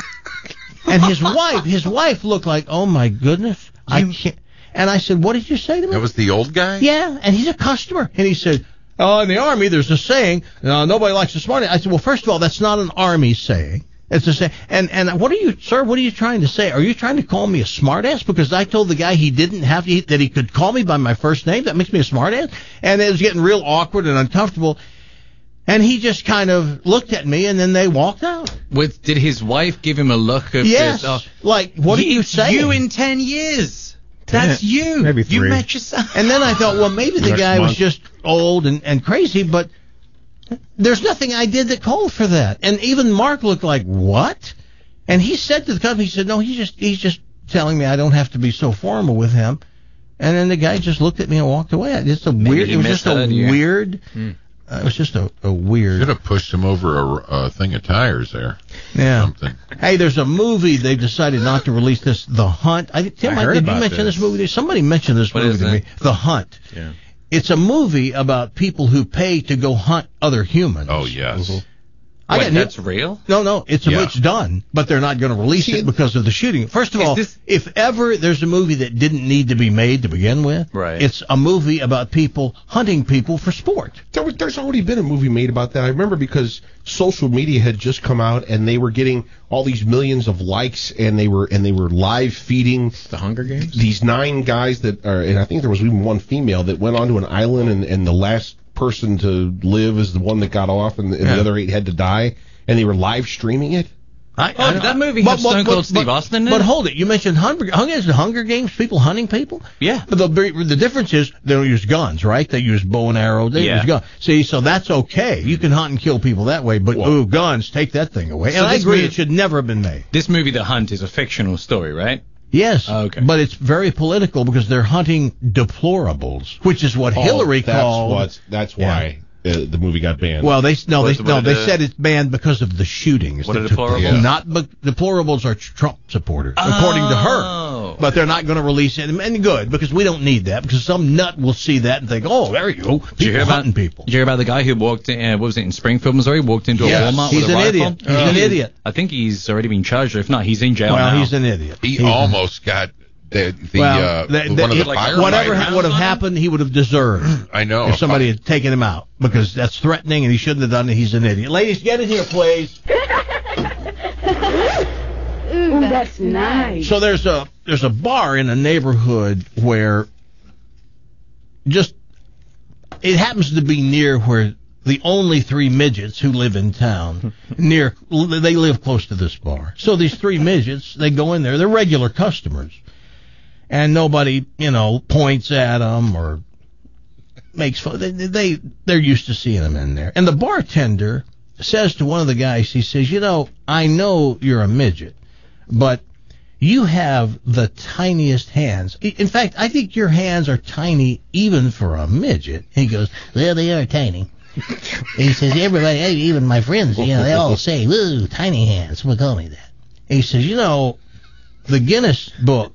And his wife, his wife looked like, "Oh my goodness, I can't." And I said, "What did you say to me?" That was the old guy? Yeah, and he's a customer. And he said, "Oh, in the Army, there's a saying, uh, nobody likes a smartass." I said, "Well, first of all, that's not an Army saying. It's a saying." And, and what are you, sir, what are you trying to say? Are you trying to call me a smartass? Because I told the guy he didn't have to, that he could call me by my first name? That makes me a smartass? And it was getting real awkward and uncomfortable. And he just kind of looked at me, and then they walked out. With, did his wife give him a look of Yes. this? Oh, like, what are you it's saying? You in ten years. That's you. Maybe You three. met yourself. And then I thought, well, maybe the Next guy was month. just old and, and crazy, but there's nothing I did that called for that. And even Mark looked like, "What?" And he said to the company, he said, "No, he's just he's just telling me I don't have to be so formal with him." And then the guy just looked at me and walked away. It's a weird. he It was just a misheard you. weird. Uh, it was just a, a weird. Should have pushed him over a, a thing of tires there. Yeah. Something. Hey, there's a movie they've decided not to release this. The Hunt. I, Tim, I heard did you about mention this, this. movie? Somebody mentioned this What movie is to it? me. The Hunt. Yeah. It's a movie about people who pay to go hunt other humans. Oh, yes. I Wait, got that's real? No, no, it's Yeah. it's done, but they're not going to release it because of the shooting. First of Is all, this- if ever there's a movie that didn't need to be made to begin with, Right. it's a movie about people hunting people for sport. There was, there's already been a movie made about that. I remember because social media had just come out and they were getting all these millions of likes and they were and they were live feeding The Hunger Games? these nine guys that are, and I think there was even one female that went onto an island and, and the last person to live is the one that got off and, and Yeah. the other eight had to die and they were live streaming it. I, Oh, I, did that movie but, have but, Stone but, Cold Steve but, Austin in it? But hold it. You mentioned Hunger, Hunger, Hunger Games, people hunting people? Yeah. But the, the difference is they don't use guns, right? They use bow and arrow. They Yeah. use guns. See, so that's okay. You can hunt and kill people that way, but, ooh, guns, take that thing away. So And I this agree, movie- it should never have been made. This movie, The Hunt, is a fictional story, right? Yes, Okay. but it's very political because they're hunting deplorables, which is what Oh, Hillary that's called. What's, that's why uh, the movie got banned. Well, they no, they What- no, what they are the- said it's banned because of the shootings. What that are took place. deplorables? Yeah. Not, but deplorables are Trump supporters, according to her. But they're not going to release it, and good because we don't need that because some nut will see that and think, oh, there you go, people Did you hear hunting about, people. Did you hear about the guy who walked in, uh, what was it, in Springfield, Missouri, walked into a Yes, Walmart he's with a an rifle? idiot. He's an idiot. I think he's already been charged, or if not, he's in jail Well, now. he's an idiot. He He's- almost got the, the, well, uh, the- one the- of the it- firefighters. whatever ha- would have happened, he would have deserved. I know. If somebody had taken him out because that's threatening and he shouldn't have done it. He's an idiot. Ladies, get in here, please. Ooh, that's nice. So there's a there's a bar in a neighborhood where just it happens to be near where the only three midgets who live in town near they live close to this bar. So these three midgets, they go in there, they're regular customers. And nobody, you know, points at them or makes fun. They, they they're used to seeing them in there. And the bartender says to one of the guys, he says, "You know, I know you're a midget, but you have the tiniest hands. In fact, I think your hands are tiny even for a midget." He goes, "Well, they are tiny." He says, "Everybody, even my friends, you know, they all say, woo, tiny hands. Someone call me that." He says, "You know, the Guinness book,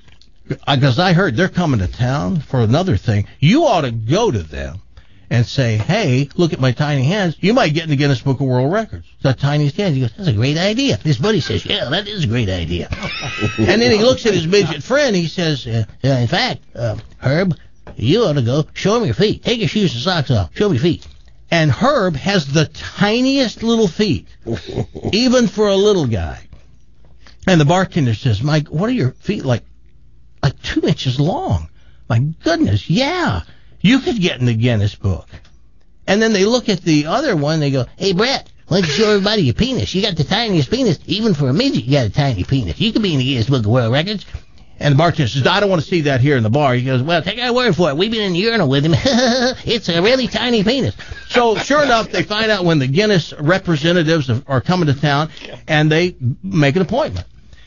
because I heard they're coming to town for another thing. You ought to go to them and say, hey, look at my tiny hands. You might get in the Guinness Book of World Records. It's the tiniest hands." He goes, "That's a great idea." His buddy says, "Yeah, that is a great idea." And then he looks at his midget friend. He says, uh, uh, in fact, uh, Herb, you ought to go show him your feet. Take your shoes and socks off. Show him your feet. And Herb has the tiniest little feet, even for a little guy. And the bartender says, "Mike, what are your feet like? Like two inches long." My goodness, yeah. You could get in the Guinness book. And then they look at the other one, they go, "Hey, Brett, why don't you show everybody your penis? You got the tiniest penis. Even for a midget, you got a tiny penis. You could be in the Guinness Book of World Records." And the bartender says, "I don't want to see that here in the bar." He goes, "Well, take our word for it. We've been in the urinal with him. It's a really tiny penis." So sure enough, they find out when the Guinness representatives are coming to town, and they make an appointment.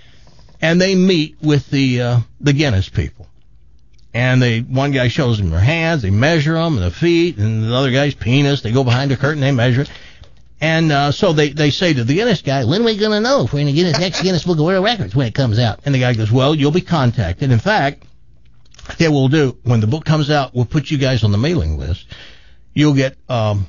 And they meet with the uh, the Guinness people. And they one guy shows them their hands, they measure them, and the feet, and the other guy's penis. They go behind the curtain, they measure it. And uh, so they, they say to the Guinness guy, "When are we going to know if we're going to get the next Guinness Book of World Records when it comes out?" And the guy goes, "Well, you'll be contacted. In fact, yeah, we'll do. When the book comes out, we'll put you guys on the mailing list. You'll get um,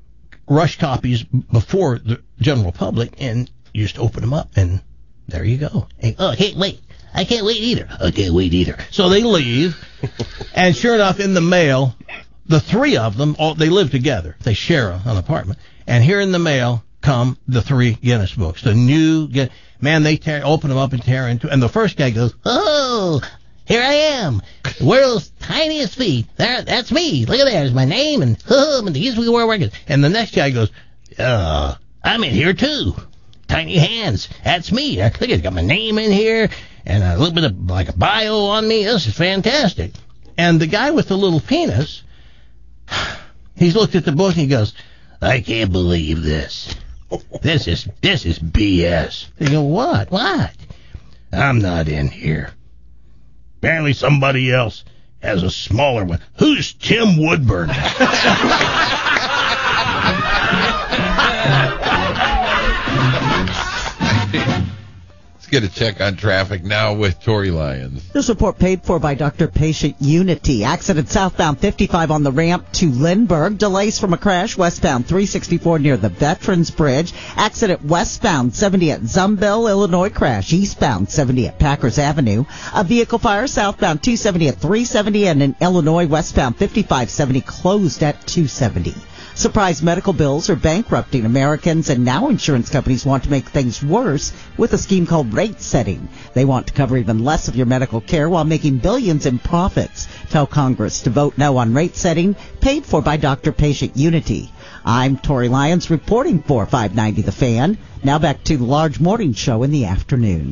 rush copies before the general public, and you just open them up, and there you go." And, "Oh, hey, wait. I can't wait either." "I can't wait either." So they leave, and sure enough, in the mail, the three of them, all, they live together. They share an apartment. And here in the mail come the three Guinness books. The new, man, they tear, open them up and tear into, and the first guy goes, "Oh, here I am, the world's tiniest feet. There, that's me. Look at there, there's my name, and oh, I'm in the Guinness Book of World Records." And the next guy goes, "Uh, I'm in here too. Tiny hands. That's me. Look, it's got my name in here, and a little bit of like a bio on me. This is fantastic." And the guy with the little penis, he's looked at the book and he goes, "I can't believe this. This is this is B S." They go, "What? What?" "I'm not in here. Apparently somebody else has a smaller one." "Who's Tim Woodburn?" Let's get a check on traffic now with Tori Lyons. This report paid for by Doctor Patient Unity. Accident southbound fifty-five on the ramp to Lindbergh. Delays from a crash westbound three sixty-four near the Veterans Bridge. Accident westbound seventy at Zumbell, Illinois. Crash eastbound seventy at Packers Avenue. A vehicle fire southbound two seventy at three seventy and in Illinois westbound fifty-five seventy closed at two seventy. Surprise medical bills are bankrupting Americans, and now insurance companies want to make things worse with a scheme called rate setting. They want to cover even less of your medical care while making billions in profits. Tell Congress to vote no on rate setting, paid for by Doctor Patient Unity. I'm Tori Lyons reporting for five ninety The Fan. Now back to the large morning show in the afternoon.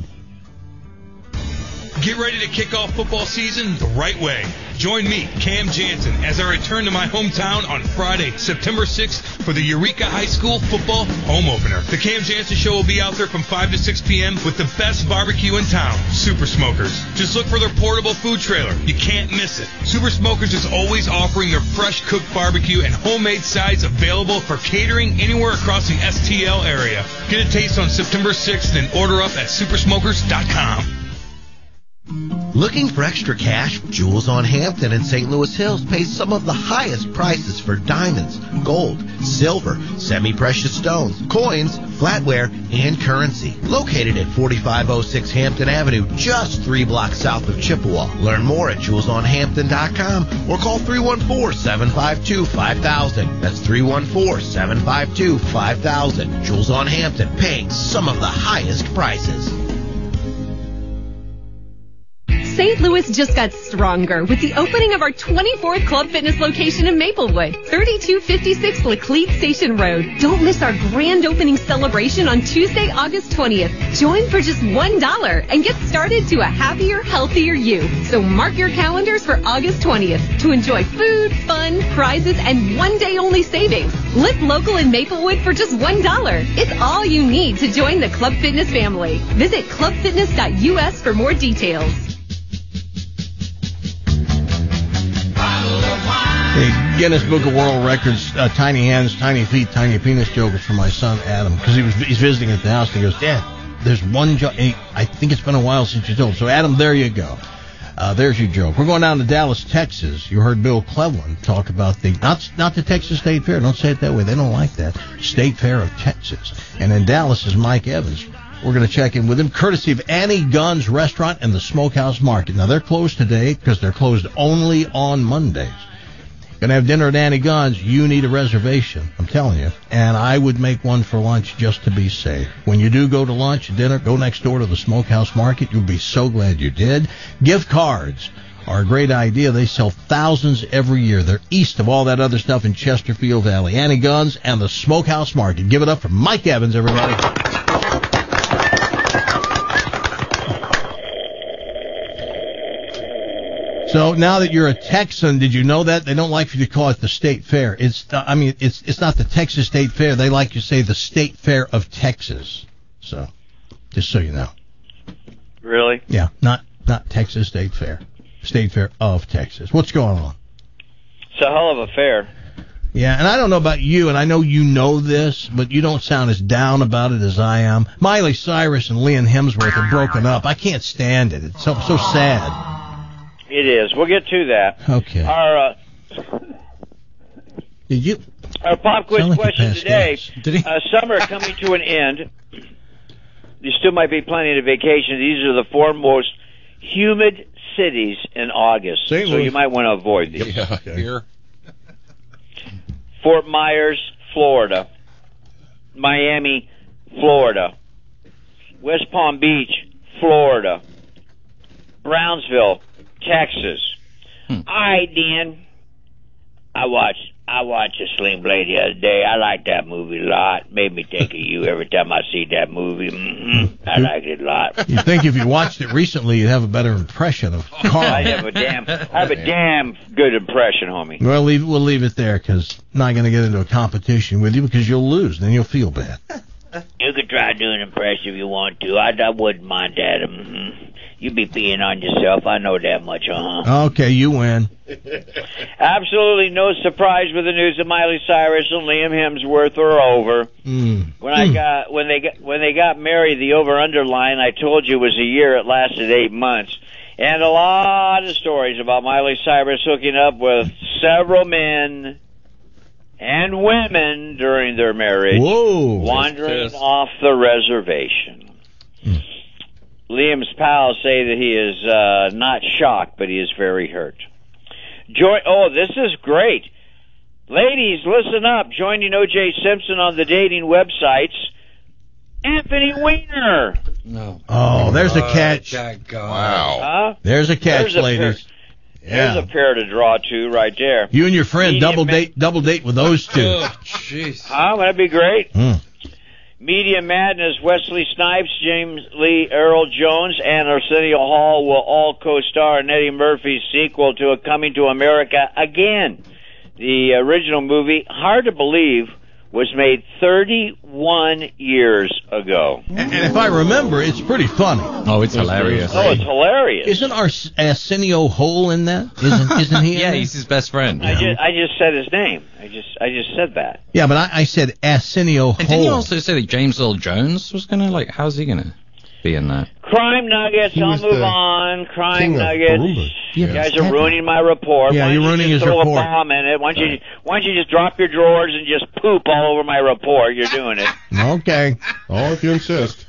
Get ready to kick off football season the right way. Join me, Cam Jansen, as I return to my hometown on Friday, September sixth for the Eureka High School football home opener. The Cam Jansen Show will be out there from five to six p.m. with the best barbecue in town, Super Smokers. Just look for their portable food trailer. You can't miss it. Super Smokers is always offering their fresh cooked barbecue and homemade sides available for catering anywhere across the S T L area. Get a taste on September sixth and order up at super smokers dot com. Looking for extra cash? Jewels on Hampton and Saint Louis Hills pays some of the highest prices for diamonds, gold, silver, semi-precious stones, coins, flatware, and currency. Located at forty-five oh six Hampton Avenue, just three blocks south of Chippewa. Learn more at jewels on hampton dot com or call three one four, seven five two, five thousand. That's three one four, seven five two, five thousand. Jewels on Hampton, paying some of the highest prices. Saint Louis just got stronger with the opening of our twenty-fourth Club Fitness location in Maplewood, thirty-two fifty-six Laclede Station Road. Don't miss our grand opening celebration on Tuesday, August twentieth. Join for just one dollar and get started to a happier, healthier you. So mark your calendars for August twentieth to enjoy food, fun, prizes, and one-day-only savings. Live local in Maplewood for just one dollar. It's all you need to join the Club Fitness family. Visit club fitness dot u s for more details. The Guinness Book of World Records, uh, tiny hands, tiny feet, tiny penis joke is for my son Adam, because he was he's visiting at the house and he goes, Dad, there's one joke. Hey, I think it's been a while since you told. So Adam, there you go. Uh, there's your joke. We're going down to Dallas, Texas. You heard Bill Cleveland talk about the not not the Texas State Fair. Don't say it that way. They don't like that. State Fair of Texas. And in Dallas is Mike Evans. We're going to check in with him, courtesy of Annie Gunn's Restaurant and the Smokehouse Market. Now, they're closed today because they're closed only on Mondays. Going to have dinner at Annie Gunn's, you need a reservation, I'm telling you. And I would make one for lunch just to be safe. When you do go to lunch, dinner, go next door to the Smokehouse Market. You'll be so glad you did. Gift cards are a great idea. They sell thousands every year. They're east of all that other stuff in Chesterfield Valley. Annie Gunn's and the Smokehouse Market. Give it up for Mike Evans, everybody. So now that you're a Texan, did you know that they don't like for you to call it the State Fair? It's, uh, I mean, it's it's not the Texas State Fair. They like you to say the State Fair of Texas. So, just so you know. Really? Yeah, not not Texas State Fair, State Fair of Texas. What's going on? It's a hell of a fair. Yeah, and I don't know about you, and I know you know this, but you don't sound as down about it as I am. Miley Cyrus and Liam Hemsworth have broken up. I can't stand it. It's so so sad. It is. We'll get to that. Okay. Our uh, Did you? Our pop quiz like question today. Uh, summer coming to an end. You still might be planning a vacation. These are the four most humid cities in August, Saint so Louis. you might want to avoid these. Yeah, okay. Here. Fort Myers, Florida. Miami, Florida. West Palm Beach, Florida. Brownsville, Texas. Hmm. All right, Dan. I watched I watched a Sling Blade the other day. I like that movie a lot. Made me think of you every time I see that movie. Mm-hmm. I like it a lot. You'd think if you watched it recently, you'd have a better impression of Carl. I have a damn, I have a damn good impression, homie. Well, leave, we'll leave it there because I'm not going to get into a competition with you because you'll lose. Then you'll feel bad. You could try to do an impression if you want to. I, I wouldn't mind that. Mm-hmm. You be peeing on yourself. I know that much, uh-huh. Okay, you win. Absolutely no surprise with the news of Miley Cyrus and Liam Hemsworth are over. Mm. When I got when they got when they got married, the over-under line I told you was a year. It lasted eight months, and a lot of stories about Miley Cyrus hooking up with several men and women during their marriage, Whoa. wandering off the reservation. Mm. Liam's pals say that he is uh, not shocked, but he is very hurt. Joy- oh, this is great. Ladies, listen up. Joining O J Simpson on the dating websites, Anthony Weiner. No. Oh, there's a catch. Wow. Huh? There's a catch, There's a ladies. Yeah. There's a pair to draw to right there. You and your friend Media double ma- date, double date with those two. Oh, jeez. Huh? That'd be great. Mm. Media Madness, Wesley Snipes, James Lee Earl Jones, and Arsenio Hall will all co-star in Eddie Murphy's sequel to A Coming to America Again. The original movie, hard to believe, was made thirty-one years ago. And, and if I remember, it's pretty funny. Oh, it's hilarious. Oh, it's hilarious. Isn't Ars- Arsenio Hall in that? Isn't, isn't he in Yeah, that? he's his best friend. I just, I just said his name. I just, I just said that. Yeah, but I, I said Arsenio Hall. And didn't you also say that James Earl Jones was going to, like, how's he going to be in that? Crime Nuggets, He I'll was move the on. Crime king of Nuggets. Baroomba. You Yeah. guys are ruining my report. Yeah, why you're don't ruining you his just throw report. a bomb in it? Why don't you, why don't you just drop your drawers and just poop all over my report? You're doing it. Okay. Oh, if you insist.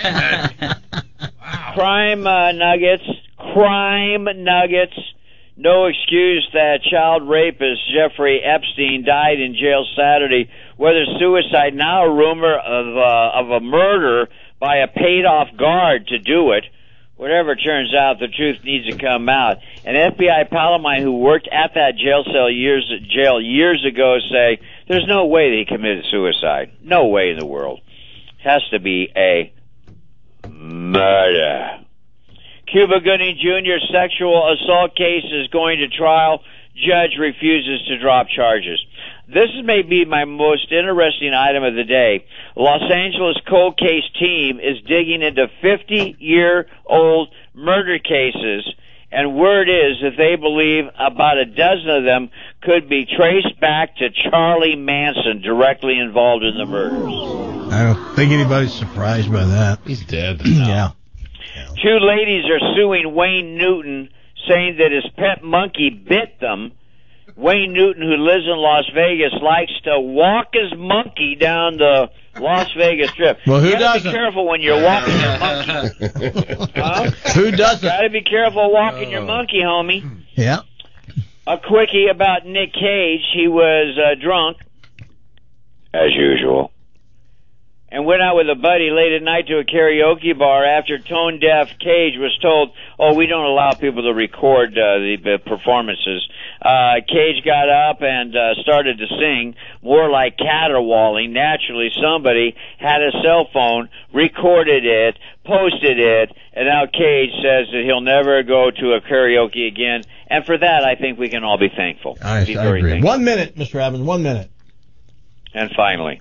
Crime uh, Nuggets, Crime Nuggets. No excuse that child rapist Jeffrey Epstein died in jail Saturday. Whether suicide, now a rumor of uh, of a murder by a paid-off guard to do it. Whatever it turns out, the truth needs to come out. An F B I pal of mine who worked at that jail cell years jail years ago say there's no way that he committed suicide. No way in the world. Has to be a murder. Cuba Gooding Junior's sexual assault case is going to trial. Judge refuses to drop charges. This may be my most interesting item of the day. Los Angeles cold case team is digging into fifty-year-old murder cases, and word is that they believe about a dozen of them could be traced back to Charlie Manson, directly involved in the murders. I don't think anybody's surprised by that. He's dead. Yeah. Two ladies are suing Wayne Newton, saying that his pet monkey bit them. Wayne Newton, who lives in Las Vegas, likes to walk his monkey down the Las Vegas Strip. Well, who you gotta doesn't? be careful when you're walking your monkey. Huh? Who doesn't? Gotta be careful walking your monkey, homie. Yeah. A quickie about Nick Cage. He was uh, drunk, as usual, and went out with a buddy late at night to a karaoke bar after tone-deaf Cage was told, oh, we don't allow people to record uh, the, the performances. Uh, Cage got up and uh, started to sing, more like caterwauling. Naturally, somebody had a cell phone, recorded it, posted it, and now Cage says that he'll never go to a karaoke again. And for that, I think we can all be thankful. I, be I very agree. thankful. One minute, Mister Evans, one minute. And finally,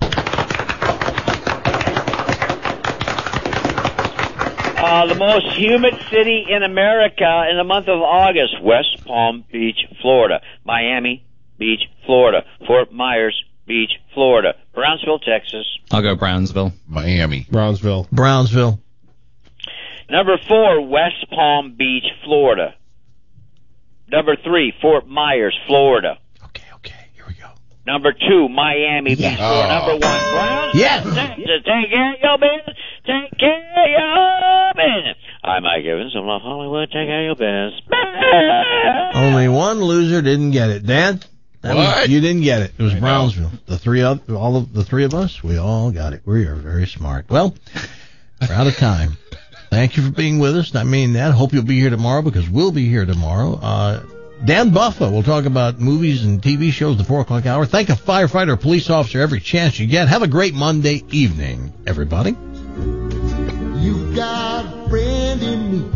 Uh, the most humid city in America in the month of August, West Palm Beach, Florida. Miami Beach, Florida. Fort Myers Beach, Florida. Brownsville, Texas. I'll go Brownsville. Miami. Brownsville. Brownsville. Number four, West Palm Beach, Florida. Number three, Fort Myers, Florida. Okay, okay, here we go. Number two, Miami Beach, Florida. Number one, Brownsville, Yes. Texas. Take care of your business. Take care of your business. I'm Mike Evans of Love Hollywood. Take care of your business. Only one loser didn't get it. Dan, that was- What? you didn't get it. It was Brownsville. The three of all of the three of us, we all got it. We are very smart. Well, we're out of time. Thank you for being with us. I mean that. Hope you'll be here tomorrow because we'll be here tomorrow. Uh, Dan Buffa will talk about movies and T V shows the four o'clock hour. Thank a firefighter or police officer every chance you get. Have a great Monday evening, everybody. You got a friend in me.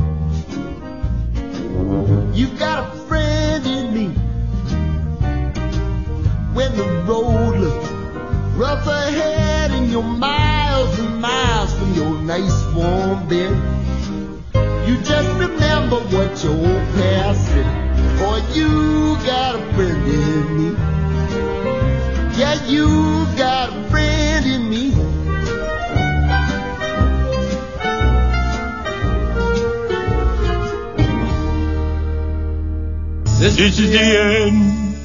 You got a friend in me. When the road looks rough ahead and you're miles and miles from your nice warm bed, you just remember what your old past said. Boy, you got a friend in me. Yeah, you got a friend in me. This, this is the end,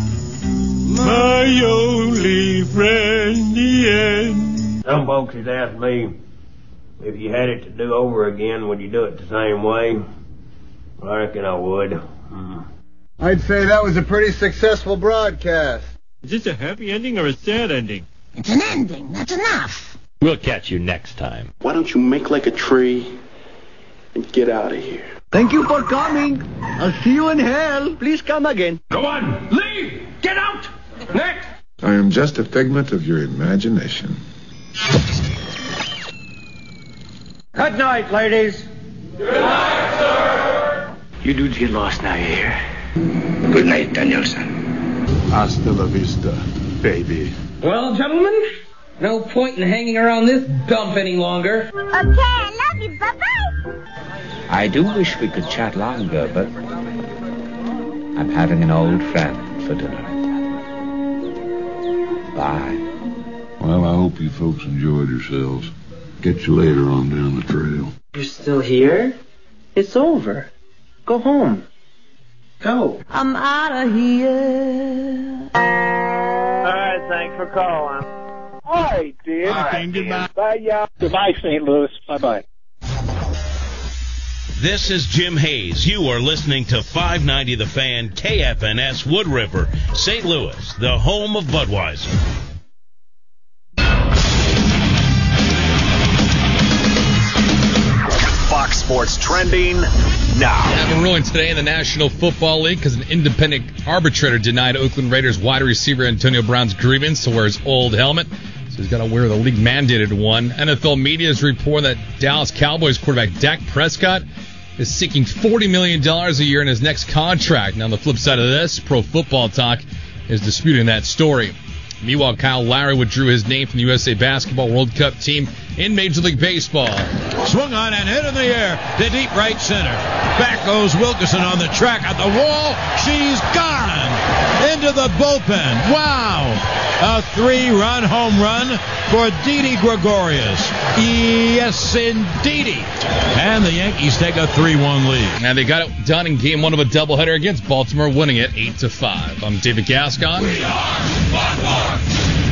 my only friend, the end. Some folks has asked me, if you had it to do over again, would you do it the same way? Well, I reckon I would. Mm. I'd say that was a pretty successful broadcast. Is this a happy ending or a sad ending? It's an ending. That's enough. We'll catch you next time. Why don't you make like a tree and get out of here? Thank you for coming. I'll see you in hell. Please come again. Go on, leave! Get out! Next! I am just a figment of your imagination. Good night, ladies. Good night, sir! You dudes get lost now, you hear? Good night, Danielson. Hasta la vista, baby. Well, gentlemen, no point in hanging around this dump any longer. Okay, I love you. Bye-bye. I do wish we could chat longer, but I'm having an old friend for dinner. Bye. Well, I hope you folks enjoyed yourselves. Get you later on down the trail. You're still here? It's over. Go home. Go. I'm out of here. All right, thanks for calling. All right, dude. All right, goodbye. Bye, y'all. Goodbye, Saint Louis. Bye-bye. This is Jim Hayes. You are listening to five ninety The Fan, K F N S Wood River, Saint Louis, the home of Budweiser. Fox Sports trending now. We have a ruling today in the National Football League because an independent arbitrator denied Oakland Raiders wide receiver Antonio Brown's grievance to wear his old helmet. So he's got to wear the league-mandated one. N F L media is reporting that Dallas Cowboys quarterback Dak Prescott is seeking forty million dollars a year in his next contract. Now, on the flip side of this, Pro Football Talk is disputing that story. Meanwhile, Kyle Lowry withdrew his name from the U S A Basketball World Cup team in Major League Baseball. Swung on and hit in the air to deep right center. Back goes Wilkerson on the track at the wall. She's gone into the bullpen. Wow. A three-run home run for Didi Gregorius. Yes, indeedy. And the Yankees take a three one lead. And they got it done in game one of a doubleheader against Baltimore, winning it eight to five. I'm David Gascon. We are Baltimore.